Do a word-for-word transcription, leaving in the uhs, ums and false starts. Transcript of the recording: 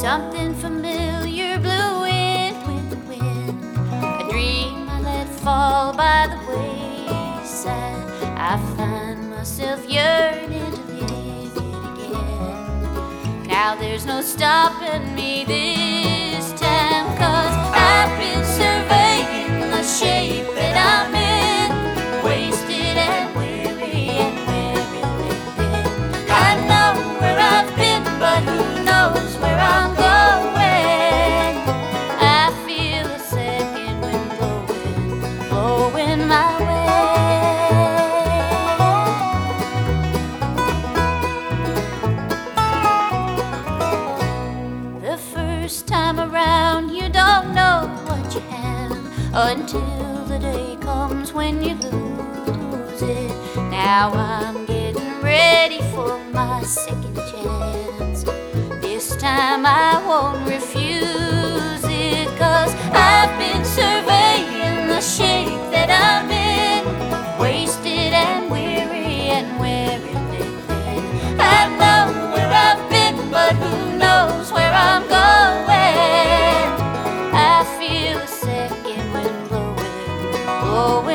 Something familiar blew in with the wind, a dream I let fall by the wayside. I find myself yearning to live it again. Now there's no stopping me this time, 'cause I've been surveying the shape that I'm in, wasted and weary and weary within. I know where I've been, but who knows where I'm going. I feel a second wind blowing, blowing my way. The first time around you don't know what you have until the day comes when you lose it. Now I'm getting ready for my second chance. This time I won't refuse it, 'cause I've been surveying the shape that I'm in, wasted and weary and weary within. I know where I've been, but who knows where I'm going. I feel a second wind blowing, blowing